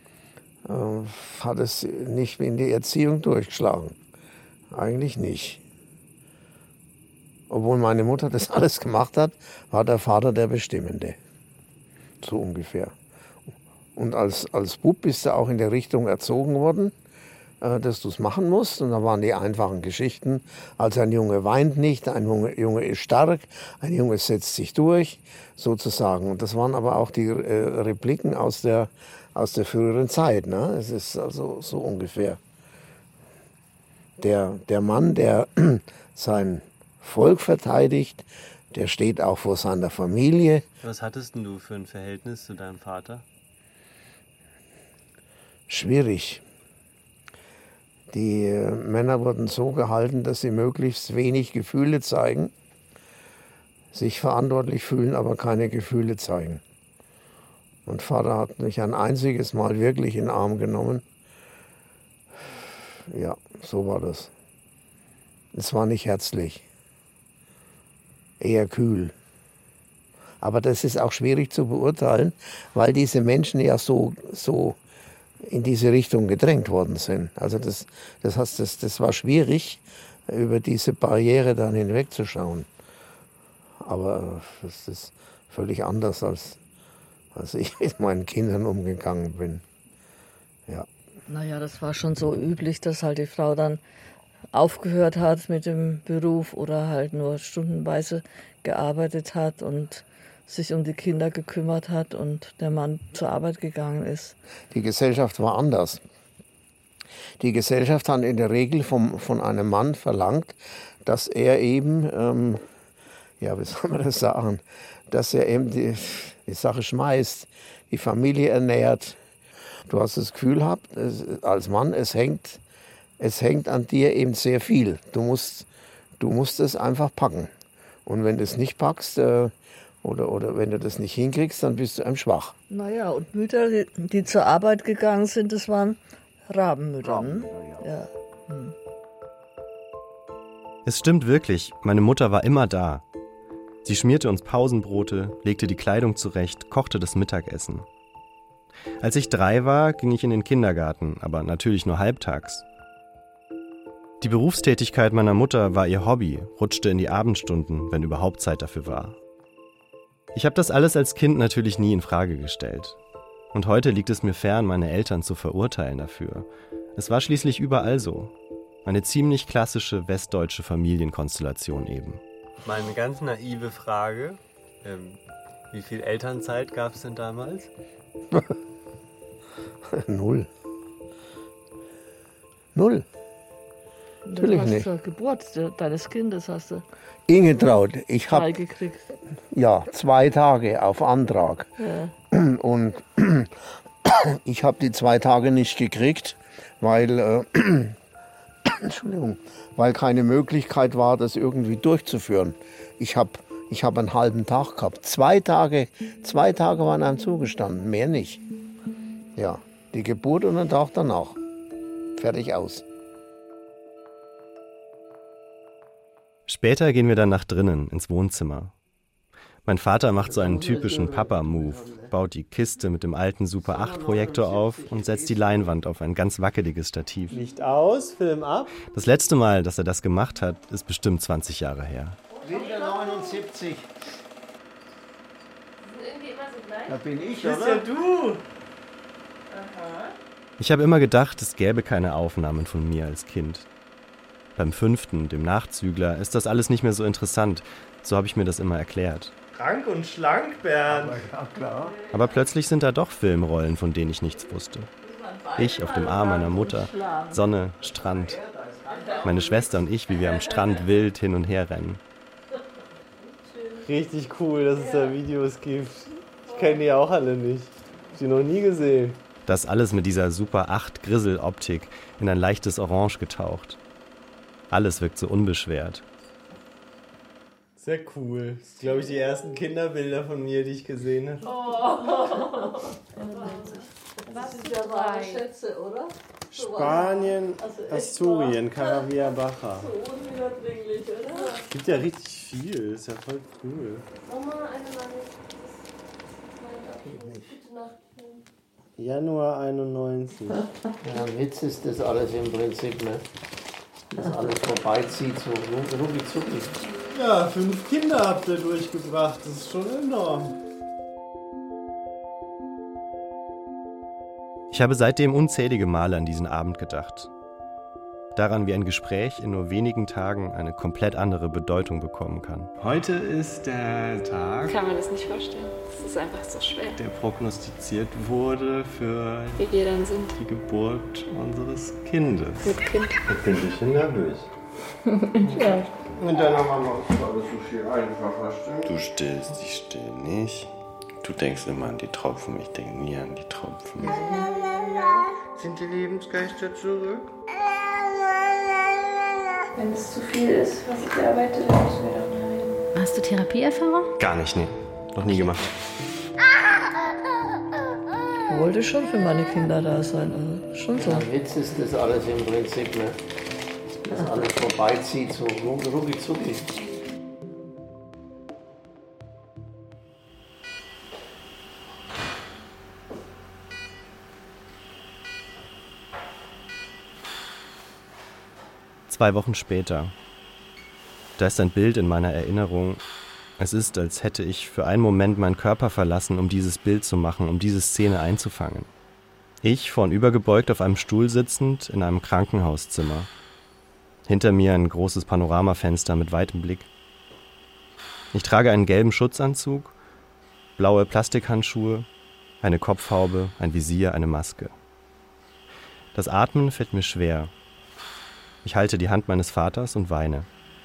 hat es nicht in die Erziehung durchgeschlagen. Eigentlich nicht. Obwohl meine Mutter das alles gemacht hat, war der Vater der Bestimmende. So ungefähr. Und als Bub bist du auch in der Richtung erzogen worden, dass du es machen musst. Und da waren die einfachen Geschichten. Also ein Junge weint nicht, ein Junge ist stark, ein Junge setzt sich durch, sozusagen. Und das waren aber auch die Repliken aus der früheren Zeit. Ne? Es ist also so ungefähr. Der Mann, der sein Volk verteidigt, der steht auch vor seiner Familie. Was hattest denn du für ein Verhältnis zu deinem Vater? Schwierig. Die Männer wurden so gehalten, dass sie möglichst wenig Gefühle zeigen, sich verantwortlich fühlen, aber keine Gefühle zeigen. Und Vater hat mich ein einziges Mal wirklich in den Arm genommen. Ja, so war das. Es war nicht herzlich, eher kühl. Aber das ist auch schwierig zu beurteilen, weil diese Menschen ja so in diese Richtung gedrängt worden sind. Also das war schwierig, über diese Barriere dann hinwegzuschauen. Aber das ist völlig anders, als ich mit meinen Kindern umgegangen bin. Ja. Naja, das war schon so üblich, dass halt die Frau dann aufgehört hat mit dem Beruf oder halt nur stundenweise gearbeitet hat und sich um die Kinder gekümmert hat und der Mann zur Arbeit gegangen ist. Die Gesellschaft war anders. Die Gesellschaft hat in der Regel von einem Mann verlangt, dass er eben, wie soll man das sagen, dass er eben die Sache schmeißt, die Familie ernährt. Du hast das Gefühl gehabt, als Mann, es hängt an dir eben sehr viel. Du musst es einfach packen. Und wenn du es nicht packst, oder wenn du das nicht hinkriegst, dann bist du einem schwach. Naja, und Mütter, die zur Arbeit gegangen sind, das waren Rabenmütter. Ja. Es stimmt wirklich, meine Mutter war immer da. Sie schmierte uns Pausenbrote, legte die Kleidung zurecht, kochte das Mittagessen. Als ich 3 war, ging ich in den Kindergarten, aber natürlich nur halbtags. Die Berufstätigkeit meiner Mutter war ihr Hobby, rutschte in die Abendstunden, wenn überhaupt Zeit dafür war. Ich habe das alles als Kind natürlich nie in Frage gestellt. Und heute liegt es mir fern, meine Eltern zu verurteilen dafür. Es war schließlich überall so. Eine ziemlich klassische westdeutsche Familienkonstellation eben. Mal eine ganz naive Frage. Wie viel Elternzeit gab es denn damals? 0. Natürlich nicht. Zur Geburt deines Kindes hast du Ingetraut, ich habe gekriegt. Ja, 2 Tage auf Antrag. Ja. Und ich habe die 2 Tage nicht gekriegt, weil Entschuldigung, weil keine Möglichkeit war, das irgendwie durchzuführen. Ich hab einen halben Tag gehabt. 2 Tage waren einem zugestanden, mehr nicht. Ja, die Geburt und den Tag danach. Fertig aus. Später gehen wir dann nach drinnen, ins Wohnzimmer. Mein Vater macht so einen typischen Papa-Move, baut die Kiste mit dem alten Super 8-Projektor auf und setzt die Leinwand auf ein ganz wackeliges Stativ. Licht aus, Film ab. Das letzte Mal, dass er das gemacht hat, ist bestimmt 20 Jahre her. Winter 79. Da bin ich, Das oder? ist ja du. Ich habe immer gedacht, es gäbe keine Aufnahmen von mir als Kind. Beim 5., dem Nachzügler, ist das alles nicht mehr so interessant. So habe ich mir das immer erklärt. Rank und schlank, Bernd. Ja, klar. Aber plötzlich sind da doch Filmrollen, von denen ich nichts wusste. Ich auf dem Arm meiner Mutter, Sonne, Strand. Meine Schwester und ich, wie wir am Strand wild hin und her rennen. Richtig cool, dass es da Videos gibt. Ich kenne die auch alle nicht. Ich habe die noch nie gesehen. Das alles mit dieser Super 8 Grissel-Optik in ein leichtes Orange getaucht. Alles wirkt so unbeschwert. Sehr cool. Das sind, glaube ich, die ersten Kinderbilder von mir, die ich gesehen habe. Oh. Das sind ja wahre Schätze, oder? Spanien, Asturien, Caravia Baja. So unwiederbringlich, oder? Es gibt ja richtig viel. Das ist ja voll cool. Mama, eine Januar 91. Ja, ein Witz ist das alles im Prinzip, ne? Das alles vorbeizieht, so rucki zucki. Ja, 5 Kinder habt ihr durchgebracht. Das ist schon enorm. Ich habe seitdem unzählige Male an diesen Abend gedacht. Daran, wie ein Gespräch in nur wenigen Tagen eine komplett andere Bedeutung bekommen kann. Heute ist der Tag, Ich kann mir das nicht vorstellen. Das ist einfach so schwer. der prognostiziert wurde für Wie wir dann sind. die Geburt unseres Kindes. Mit Kind. Ich bin ein bisschen nervös. Ja. Mit deiner Mama ist alles so viel einfacher, stimmt? Du stillst, ich still nicht. Du denkst immer an die Tropfen, ich denke nie an die Tropfen. Sind die Lebensgeister zurück? Wenn es zu viel ist, was ich arbeite, dann müssen wir doch mal reden. Hast du Therapieerfahrung? Gar nicht, nee. Noch nie gemacht. Ich wollte schon für meine Kinder da sein, also schon so. Ein Witz ist das alles im Prinzip, ne? Das alles vorbeizieht, so rucki zucki. Zwei Wochen später. Da ist ein Bild in meiner Erinnerung. Es ist, als hätte ich für einen Moment meinen Körper verlassen, um dieses Bild zu machen, um diese Szene einzufangen. Ich, vornübergebeugt auf einem Stuhl sitzend, in einem Krankenhauszimmer. Hinter mir ein großes Panoramafenster mit weitem Blick. Ich trage einen gelben Schutzanzug, blaue Plastikhandschuhe, eine Kopfhaube, ein Visier, eine Maske. Das Atmen fällt mir schwer. Ich halte die Hand meines Vaters und weine.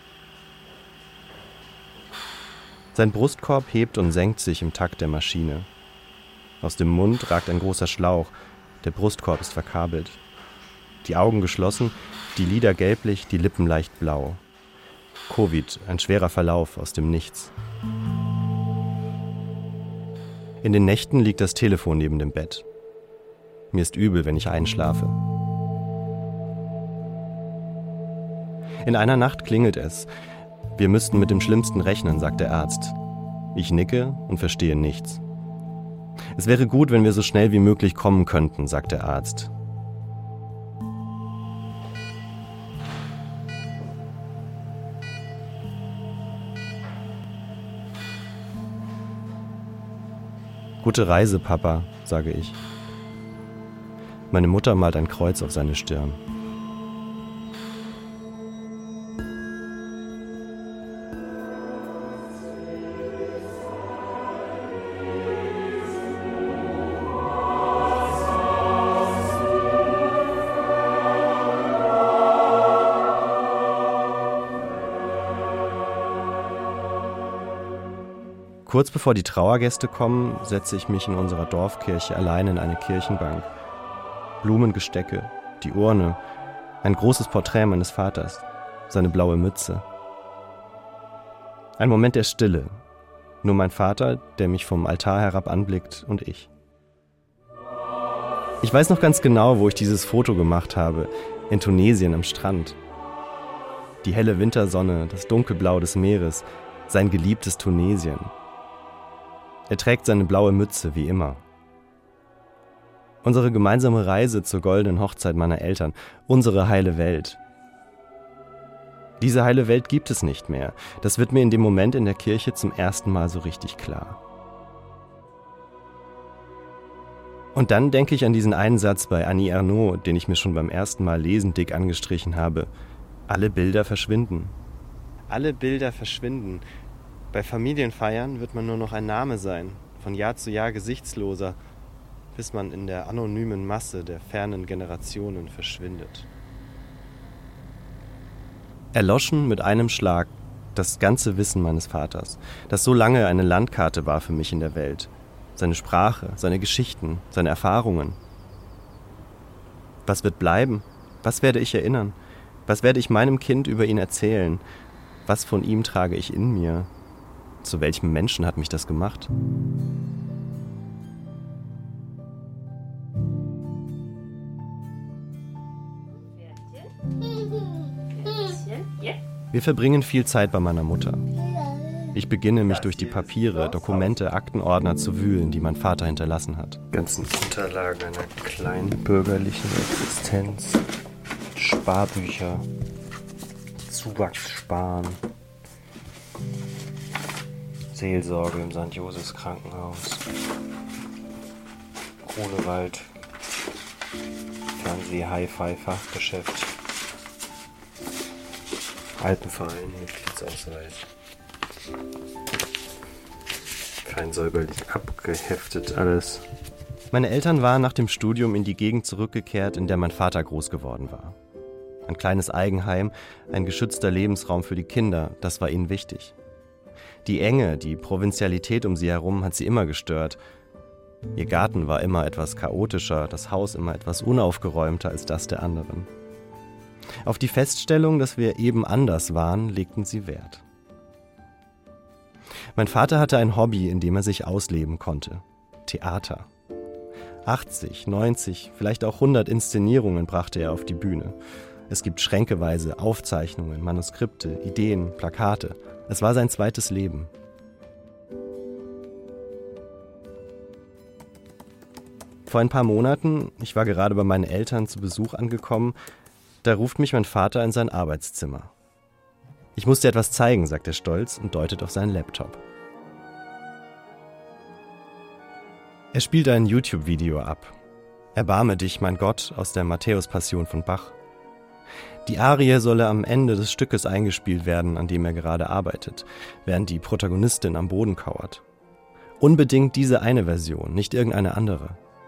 Sein Brustkorb hebt und senkt sich im Takt der Maschine. Aus dem Mund ragt ein großer Schlauch, der Brustkorb ist verkabelt. Die Augen geschlossen, die Lider gelblich, die Lippen leicht blau. Covid, ein schwerer Verlauf aus dem Nichts. In den Nächten liegt das Telefon neben dem Bett. Mir ist übel, wenn ich einschlafe. In einer Nacht klingelt es. Wir müssten mit dem Schlimmsten rechnen, sagt der Arzt. Ich nicke und verstehe nichts. Es wäre gut, wenn wir so schnell wie möglich kommen könnten, sagt der Arzt. Gute Reise, Papa, sage ich. Meine Mutter malt ein Kreuz auf seine Stirn. Kurz bevor die Trauergäste kommen, setze ich mich in unserer Dorfkirche allein in eine Kirchenbank. Blumengestecke, die Urne, Ein großes Porträt meines Vaters, seine blaue Mütze. Ein Moment der Stille. Nur mein Vater, der mich vom Altar herab anblickt, und ich. Ich weiß noch ganz genau, wo ich dieses Foto gemacht habe. In Tunesien am Strand. Die helle Wintersonne, das Dunkelblau des Meeres, sein geliebtes Tunesien. Er trägt seine blaue Mütze, wie immer. Unsere gemeinsame Reise zur goldenen Hochzeit meiner Eltern, unsere heile Welt. Diese heile Welt gibt es nicht mehr. Das wird mir in dem Moment in der Kirche zum ersten Mal so richtig klar. Und dann denke ich an diesen einen Satz bei Annie Ernaux, den ich mir schon beim ersten Mal lesen dick angestrichen habe. Alle Bilder verschwinden. Alle Bilder verschwinden. Bei Familienfeiern wird man nur noch ein Name sein, von Jahr zu Jahr gesichtsloser, bis man in der anonymen Masse der fernen Generationen verschwindet. Erloschen mit einem Schlag das ganze Wissen meines Vaters, das so lange eine Landkarte war für mich in der Welt. Seine Sprache, seine Geschichten, seine Erfahrungen. Was wird bleiben? Was werde ich erinnern? Was werde ich meinem Kind über ihn erzählen? Was von ihm trage ich in mir? Zu welchem Menschen hat mich das gemacht? Wir verbringen viel Zeit bei meiner Mutter. Ich beginne, mich durch die Papiere, Dokumente, Aktenordner zu wühlen, die mein Vater hinterlassen hat. Ganzen Unterlagen einer kleinen bürgerlichen Existenz, Sparbücher, Zuwachssparen, Seelsorge im St. Josephs Krankenhaus, Grunewald, Fernseh-Hi-Fi-Fachgeschäft, Alpenverein, Mitgliedsausweis. Fein säuberlich abgeheftet alles. Meine Eltern waren nach dem Studium in die Gegend zurückgekehrt, in der mein Vater groß geworden war. Ein kleines Eigenheim, ein geschützter Lebensraum für die Kinder, das war ihnen wichtig. Die Enge, die Provinzialität um sie herum hat sie immer gestört. Ihr Garten war immer etwas chaotischer, das Haus immer etwas unaufgeräumter als das der anderen. Auf die Feststellung, dass wir eben anders waren, legten sie Wert. Mein Vater hatte ein Hobby, in dem er sich ausleben konnte. Theater. 80, 90, vielleicht auch 100 Inszenierungen brachte er auf die Bühne. Es gibt schränkeweise Aufzeichnungen, Manuskripte, Ideen, Plakate. Es war sein zweites Leben. Vor ein paar Monaten, ich war gerade bei meinen Eltern zu Besuch angekommen, da ruft mich mein Vater in sein Arbeitszimmer. Ich muss dir etwas zeigen, sagt er stolz und deutet auf seinen Laptop. Er spielt ein YouTube-Video ab. Erbarme dich, mein Gott, aus der Matthäus-Passion von Bach. Die Arie solle am Ende des Stückes eingespielt werden, an dem er gerade arbeitet, während die Protagonistin am Boden kauert. Unbedingt diese eine Version, nicht irgendeine andere.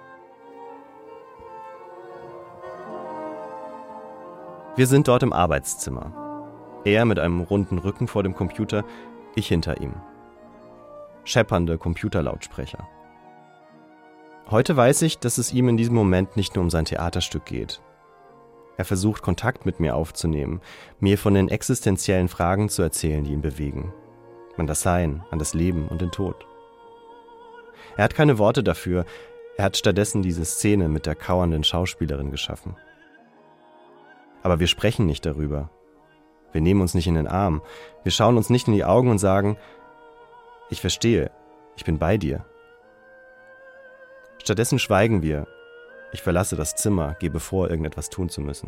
Wir sind dort im Arbeitszimmer. Er mit einem runden Rücken vor dem Computer, ich hinter ihm. Scheppernde Computerlautsprecher. Heute weiß ich, dass es ihm in diesem Moment nicht nur um sein Theaterstück geht. Er versucht, Kontakt mit mir aufzunehmen, mir von den existenziellen Fragen zu erzählen, die ihn bewegen. An das Sein, an das Leben und den Tod. Er hat keine Worte dafür, er hat stattdessen diese Szene mit der kauernden Schauspielerin geschaffen. Aber wir sprechen nicht darüber. Wir nehmen uns nicht in den Arm. Wir schauen uns nicht in die Augen und sagen, ich verstehe, ich bin bei dir. Stattdessen schweigen wir. Ich verlasse das Zimmer, gebe vor, irgendetwas tun zu müssen.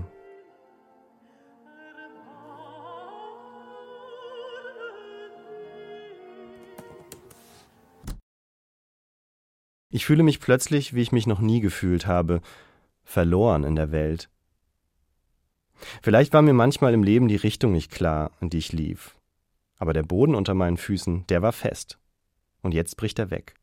Ich fühle mich plötzlich, wie ich mich noch nie gefühlt habe, verloren in der Welt. Vielleicht war mir manchmal im Leben die Richtung nicht klar, in die ich lief. Aber der Boden unter meinen Füßen, der war fest. Und jetzt bricht er weg.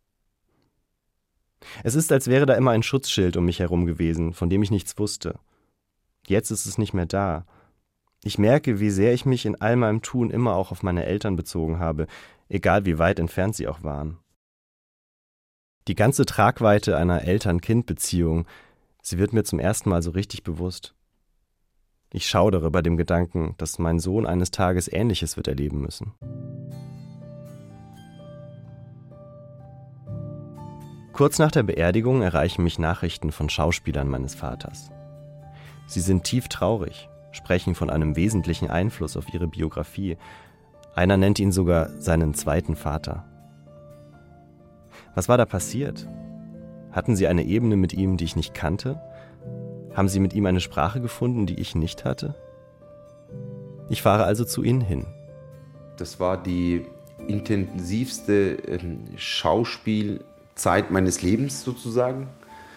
Es ist, als wäre da immer ein Schutzschild um mich herum gewesen, von dem ich nichts wusste. Jetzt ist es nicht mehr da. Ich merke, wie sehr ich mich in all meinem Tun immer auch auf meine Eltern bezogen habe, egal wie weit entfernt sie auch waren. Die ganze Tragweite einer Eltern-Kind-Beziehung, sie wird mir zum ersten Mal so richtig bewusst. Ich schaudere bei dem Gedanken, dass mein Sohn eines Tages Ähnliches wird erleben müssen. Kurz nach der Beerdigung erreichen mich Nachrichten von Schauspielern meines Vaters. Sie sind tief traurig, sprechen von einem wesentlichen Einfluss auf ihre Biografie. Einer nennt ihn sogar seinen zweiten Vater. Was war da passiert? Hatten sie eine Ebene mit ihm, die ich nicht kannte? Haben sie mit ihm eine Sprache gefunden, die ich nicht hatte? Ich fahre also zu ihnen hin. Das war die intensivste Schauspielzeit meines Lebens sozusagen,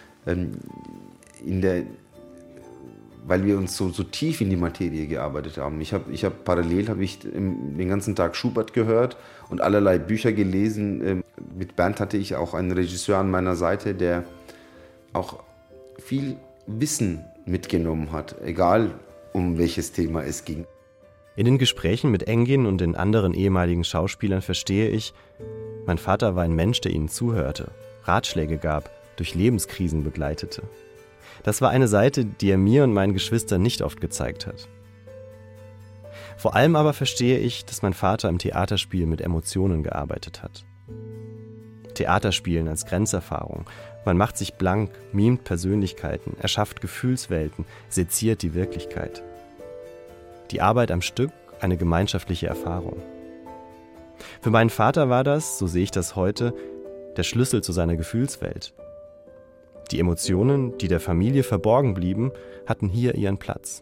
weil wir uns so tief in die Materie gearbeitet haben. Parallel habe ich den ganzen Tag Schubert gehört und allerlei Bücher gelesen. Mit Bernd hatte ich auch einen Regisseur an meiner Seite, der auch viel Wissen mitgenommen hat, egal um welches Thema es ging. In den Gesprächen mit Engin und den anderen ehemaligen Schauspielern verstehe ich, mein Vater war ein Mensch, der ihnen zuhörte, Ratschläge gab, durch Lebenskrisen begleitete. Das war eine Seite, die er mir und meinen Geschwistern nicht oft gezeigt hat. Vor allem aber verstehe ich, dass mein Vater im Theaterspiel mit Emotionen gearbeitet hat. Theaterspielen als Grenzerfahrung. Man macht sich blank, mimt Persönlichkeiten, erschafft Gefühlswelten, seziert die Wirklichkeit. Die Arbeit am Stück, eine gemeinschaftliche Erfahrung. Für meinen Vater war das, so sehe ich das heute, der Schlüssel zu seiner Gefühlswelt. Die Emotionen, die der Familie verborgen blieben, hatten hier ihren Platz.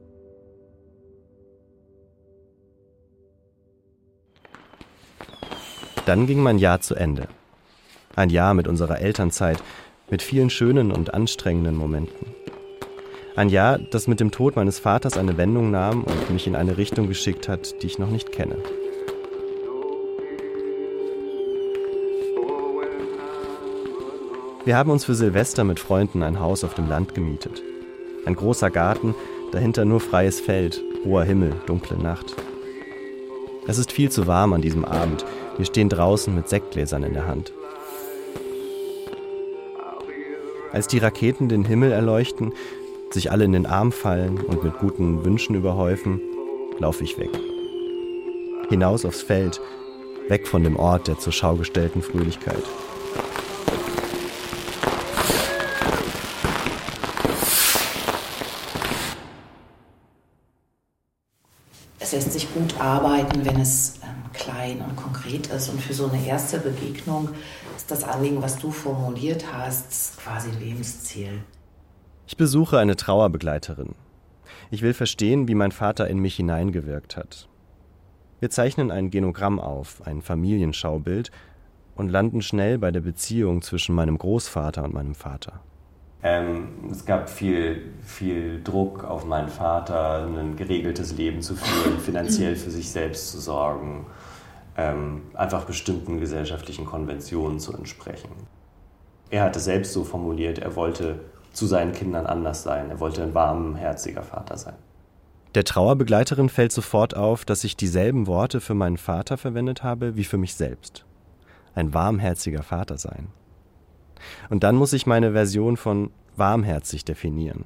Dann ging mein Jahr zu Ende. Ein Jahr mit unserer Elternzeit, mit vielen schönen und anstrengenden Momenten. Ein Jahr, das mit dem Tod meines Vaters eine Wendung nahm und mich in eine Richtung geschickt hat, die ich noch nicht kenne. Wir haben uns für Silvester mit Freunden ein Haus auf dem Land gemietet. Ein großer Garten, dahinter nur freies Feld, hoher Himmel, dunkle Nacht. Es ist viel zu warm an diesem Abend. Wir stehen draußen mit Sektgläsern in der Hand. Als die Raketen den Himmel erleuchten, sich alle in den Arm fallen und mit guten Wünschen überhäufen, laufe ich weg. Hinaus aufs Feld, weg von dem Ort der zur Schau gestellten Fröhlichkeit. Es lässt sich gut arbeiten, wenn es klein und konkret ist. Und für so eine erste Begegnung ist das Anliegen, was du formuliert hast, quasi Lebensziel. Ich besuche eine Trauerbegleiterin. Ich will verstehen, wie mein Vater in mich hineingewirkt hat. Wir zeichnen ein Genogramm auf, ein Familienschaubild, und landen schnell bei der Beziehung zwischen meinem Großvater und meinem Vater. Es gab viel Druck auf meinen Vater, ein geregeltes Leben zu führen, finanziell für sich selbst zu sorgen, einfach bestimmten gesellschaftlichen Konventionen zu entsprechen. Er hat es selbst so formuliert, er wollte zu seinen Kindern anders sein, er wollte ein warmherziger Vater sein. Der Trauerbegleiterin fällt sofort auf, dass ich dieselben Worte für meinen Vater verwendet habe wie für mich selbst. Ein warmherziger Vater sein. Und dann muss ich meine Version von warmherzig definieren.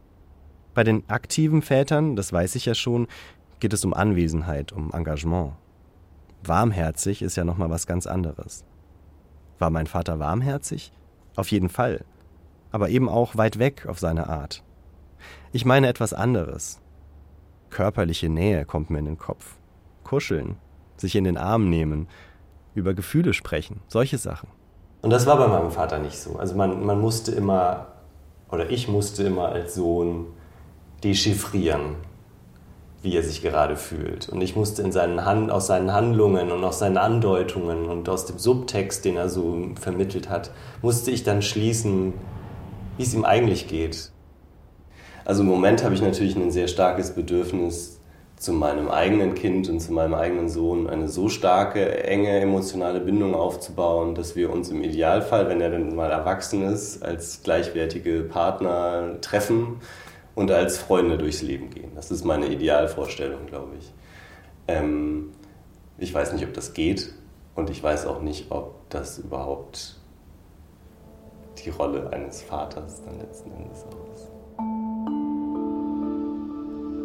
Bei den aktiven Vätern, das weiß ich ja schon, geht es um Anwesenheit, um Engagement. Warmherzig ist ja nochmal was ganz anderes. War mein Vater warmherzig? Auf jeden Fall. Aber eben auch weit weg auf seine Art. Ich meine etwas anderes. Körperliche Nähe kommt mir in den Kopf. Kuscheln, sich in den Arm nehmen, über Gefühle sprechen, solche Sachen. Und das war bei meinem Vater nicht so. Also man musste immer, oder ich musste immer als Sohn dechiffrieren, wie er sich gerade fühlt. Und ich musste aus seinen Handlungen und aus seinen Andeutungen und aus dem Subtext, den er so vermittelt hat, musste ich dann schließen, wie es ihm eigentlich geht. Also im Moment habe ich natürlich ein sehr starkes Bedürfnis, zu meinem eigenen Kind und zu meinem eigenen Sohn eine so starke, enge emotionale Bindung aufzubauen, dass wir uns im Idealfall, wenn er dann mal erwachsen ist, als gleichwertige Partner treffen und als Freunde durchs Leben gehen. Das ist meine Idealvorstellung, glaube ich. Ich weiß nicht, ob das geht und ich weiß auch nicht, ob das überhaupt die Rolle eines Vaters dann letzten Endes auch ist.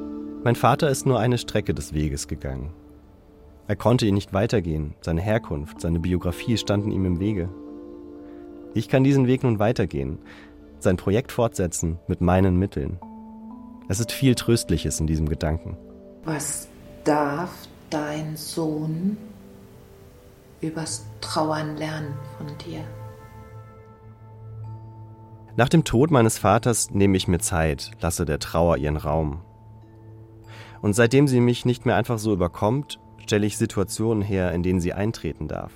Mein Vater ist nur eine Strecke des Weges gegangen. Er konnte ihn nicht weitergehen, seine Herkunft, seine Biografie standen ihm im Wege. Ich kann diesen Weg nun weitergehen, sein Projekt fortsetzen mit meinen Mitteln. Es ist viel Tröstliches in diesem Gedanken. Was darf dein Sohn übers Trauern lernen von dir? Nach dem Tod meines Vaters nehme ich mir Zeit, lasse der Trauer ihren Raum. Und seitdem sie mich nicht mehr einfach so überkommt, stelle ich Situationen her, in denen sie eintreten darf.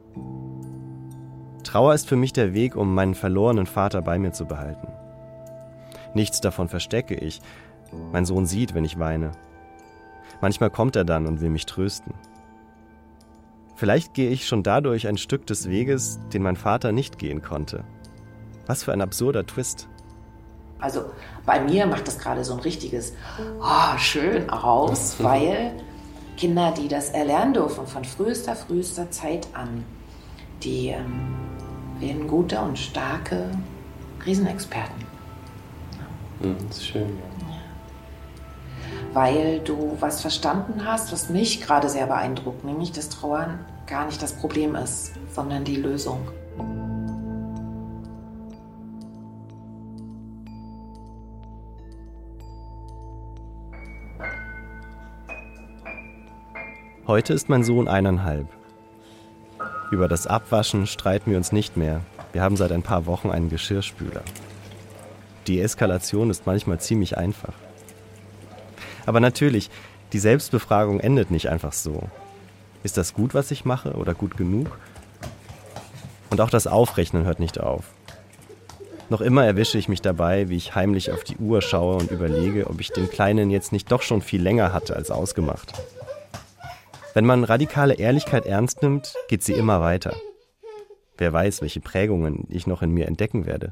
Trauer ist für mich der Weg, um meinen verlorenen Vater bei mir zu behalten. Nichts davon verstecke ich. Mein Sohn sieht, wenn ich weine. Manchmal kommt er dann und will mich trösten. Vielleicht gehe ich schon dadurch ein Stück des Weges, den mein Vater nicht gehen konnte. Was für ein absurder Twist. Also bei mir macht das gerade so ein richtiges schön aus, weil Kinder, die das erlernen dürfen von frühester Zeit an, die werden gute und starke Riesenexperten. Das ist schön, ja. Weil du was verstanden hast, was mich gerade sehr beeindruckt, nämlich dass Trauern gar nicht das Problem ist, sondern die Lösung. Heute ist mein Sohn 1,5. Über das Abwaschen streiten wir uns nicht mehr. Wir haben seit ein paar Wochen einen Geschirrspüler. Die Eskalation ist manchmal ziemlich einfach. Aber natürlich, die Selbstbefragung endet nicht einfach so. Ist das gut, was ich mache, oder gut genug? Und auch das Aufrechnen hört nicht auf. Noch immer erwische ich mich dabei, wie ich heimlich auf die Uhr schaue und überlege, ob ich den Kleinen jetzt nicht doch schon viel länger hatte als ausgemacht. Wenn man radikale Ehrlichkeit ernst nimmt, geht sie immer weiter. Wer weiß, welche Prägungen ich noch in mir entdecken werde.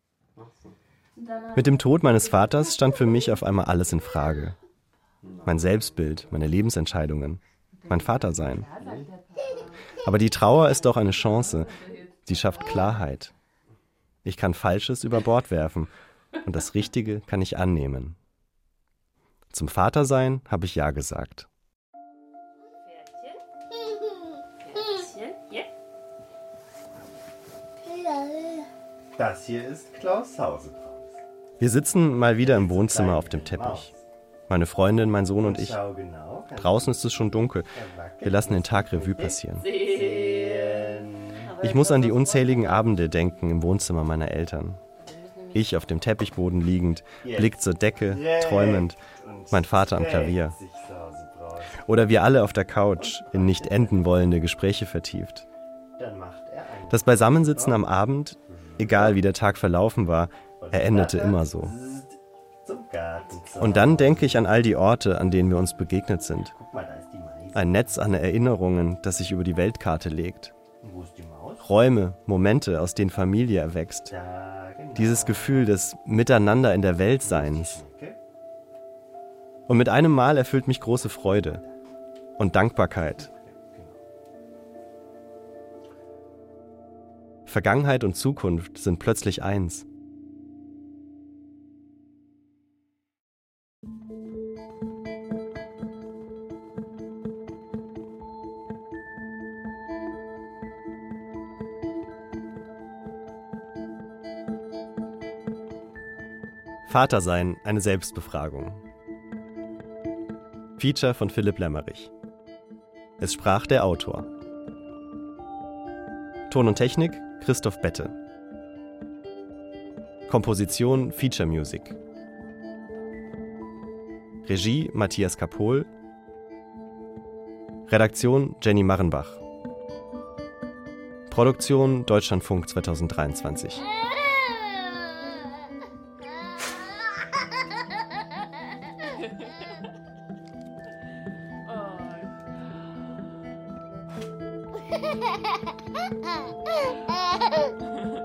Mit dem Tod meines Vaters stand für mich auf einmal alles in Frage. Mein Selbstbild, meine Lebensentscheidungen, mein Vatersein. Aber die Trauer ist doch eine Chance. Sie schafft Klarheit. Ich kann Falsches über Bord werfen und das Richtige kann ich annehmen. Zum Vatersein habe ich Ja gesagt. Das hier ist Klaus Hausebraus. Wir sitzen mal wieder im Wohnzimmer auf dem Teppich. Meine Freundin, mein Sohn und ich. Draußen ist es schon dunkel. Wir lassen den Tag Revue passieren. Ich muss an die unzähligen Abende denken im Wohnzimmer meiner Eltern. Ich auf dem Teppichboden liegend, Blick zur Decke, träumend, mein Vater am Klavier. Oder wir alle auf der Couch, in nicht enden wollende Gespräche vertieft. Das Beisammensitzen am Abend, egal wie der Tag verlaufen war, er endete immer so. Und dann denke ich an all die Orte, an denen wir uns begegnet sind. Ein Netz an Erinnerungen, das sich über die Weltkarte legt. Räume, Momente, aus denen Familie erwächst. Dieses Gefühl des Miteinander in der Weltseins. Und mit einem Mal erfüllt mich große Freude und Dankbarkeit. Vergangenheit und Zukunft sind plötzlich eins. Vatersein, eine Selbstbefragung. Feature von Philipp Lämmerich. Es sprach der Autor. Ton und Technik Christoph Bette. Komposition Feature Music. Regie Matthias Kapohl. Redaktion Jenny Marrenbach. Produktion Deutschlandfunk 2023. Ha ha ha ha!